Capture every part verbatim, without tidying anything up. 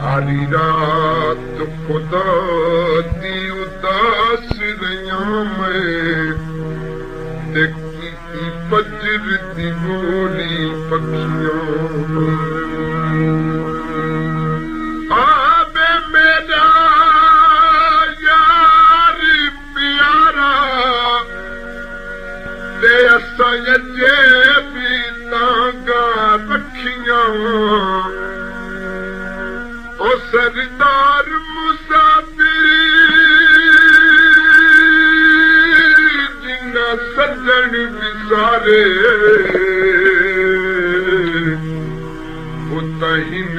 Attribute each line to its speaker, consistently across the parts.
Speaker 1: सारी रात खुदा दी उदास रहियां मैं देखी फजर दी बोली पखियां आबे मेरा यार प्यारा ते असां अजे भी तांगा रखियां ओ सरदार मुसाफिर जिन्ना सज्जन विसारे उतहिन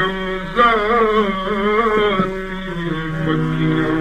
Speaker 1: कमज़ाती पखियां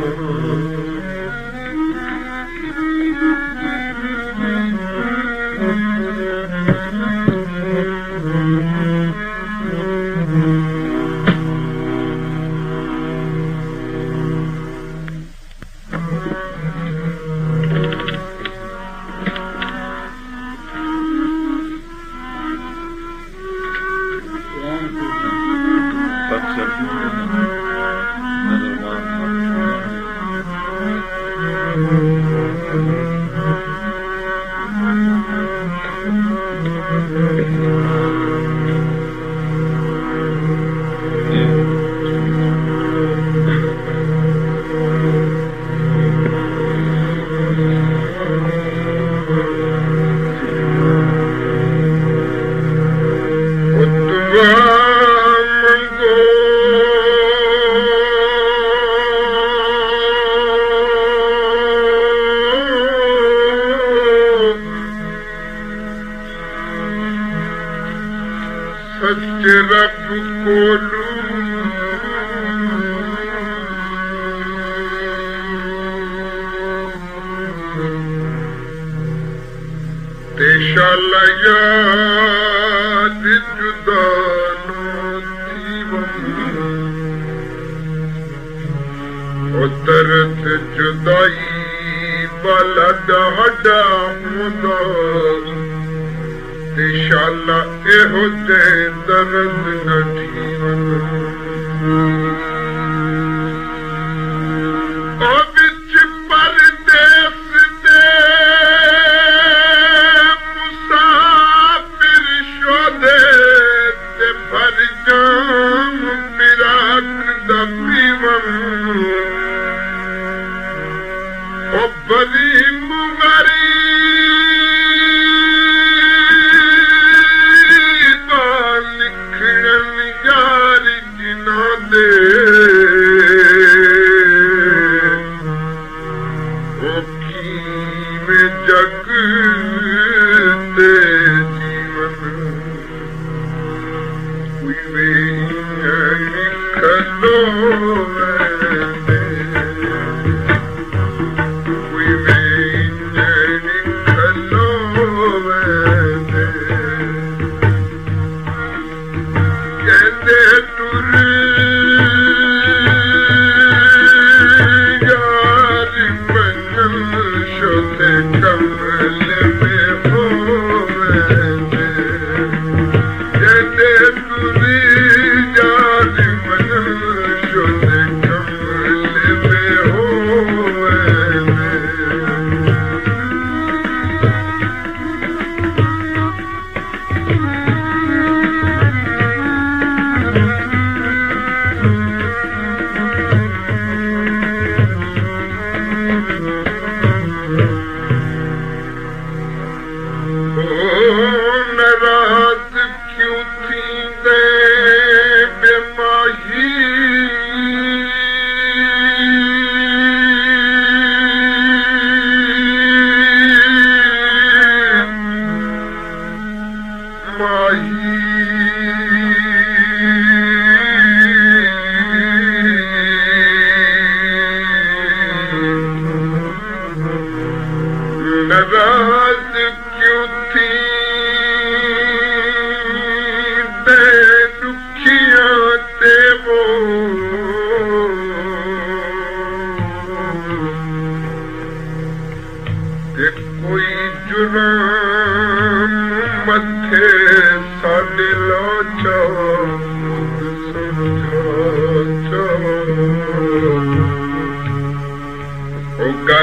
Speaker 1: Oh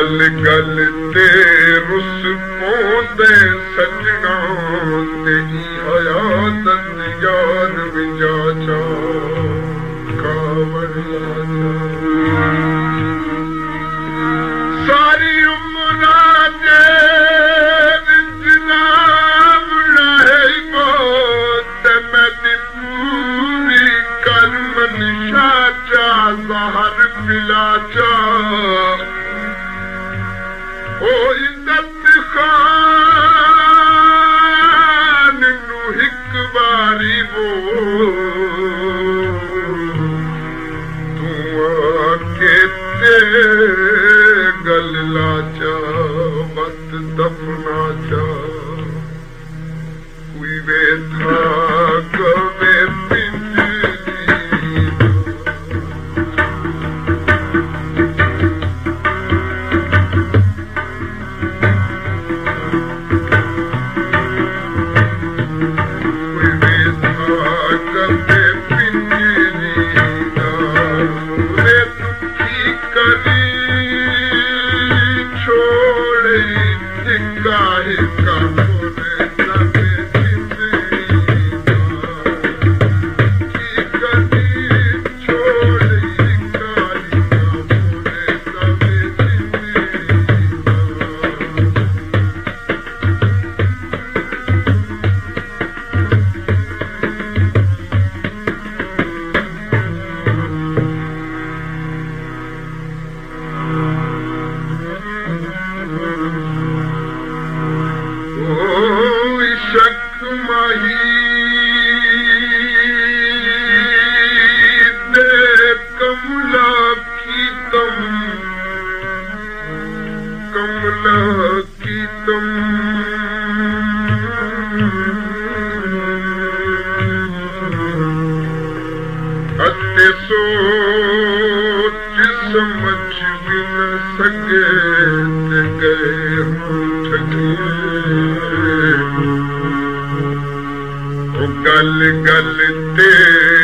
Speaker 1: गल गल ते रुस पोंदे सजना तेरी हयातन याद विजा चा कावड़ लाजा सारी उम्र जे जनाब रहे मौत मैं पूरी कर्म निशा चा जहर पिला चा ओ इज्जत खान नू हिक बारी वो तू आके ते गल लाचा बस दफना चा कोई वेठा कवे गल गल ते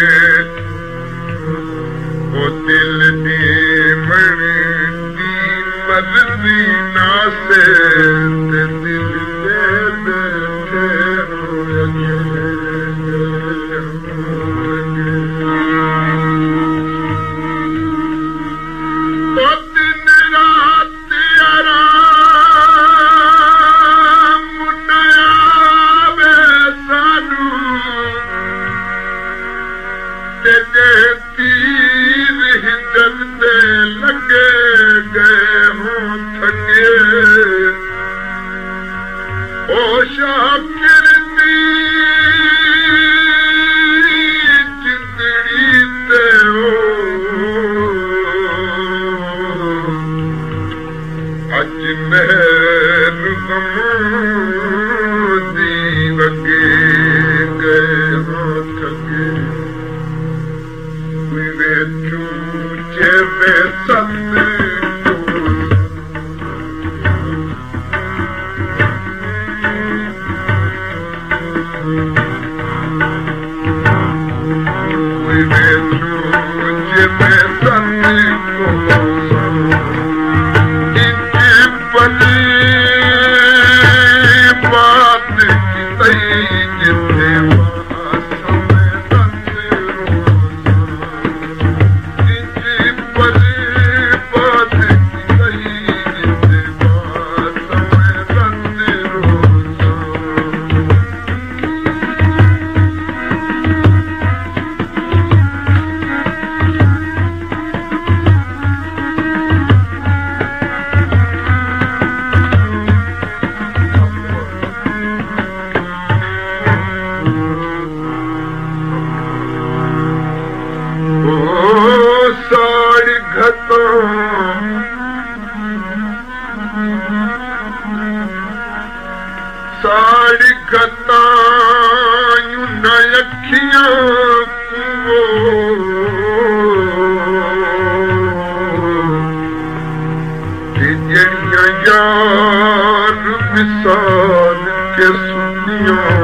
Speaker 1: ओ दिल दी मणी दी मर्जी ना से ते दिल दे बैठे तो दिन रात आराम नया वे सानू तीर ही जलते लगे गए हों थके ओ शाकिर दी जिंदड़ी ते हो अज महर दी वगे गए हों थके Jebe sande we will do jebe sande ko inke pani baat ki sahi jitne sari कतायूं न अखियां जड़ियां यार विसाल के सुनियां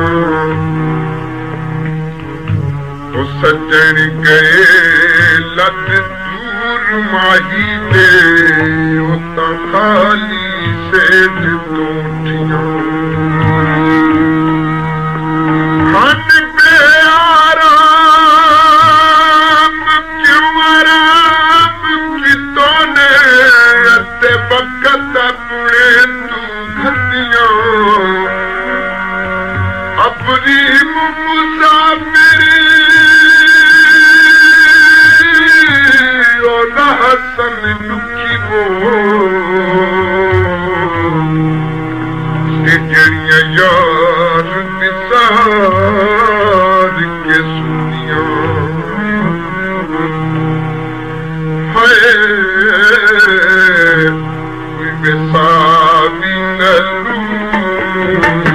Speaker 1: ओ सजन गए लद दूर माही दे उता खाली सेठ टूटियां हन पे आराम क्यों आराम कितों ने अते वक्त अपने तू घटियां अपनी मुसाफिरी हसन दुखी वो जड़िया यार विसार के सुनिया है विसारी न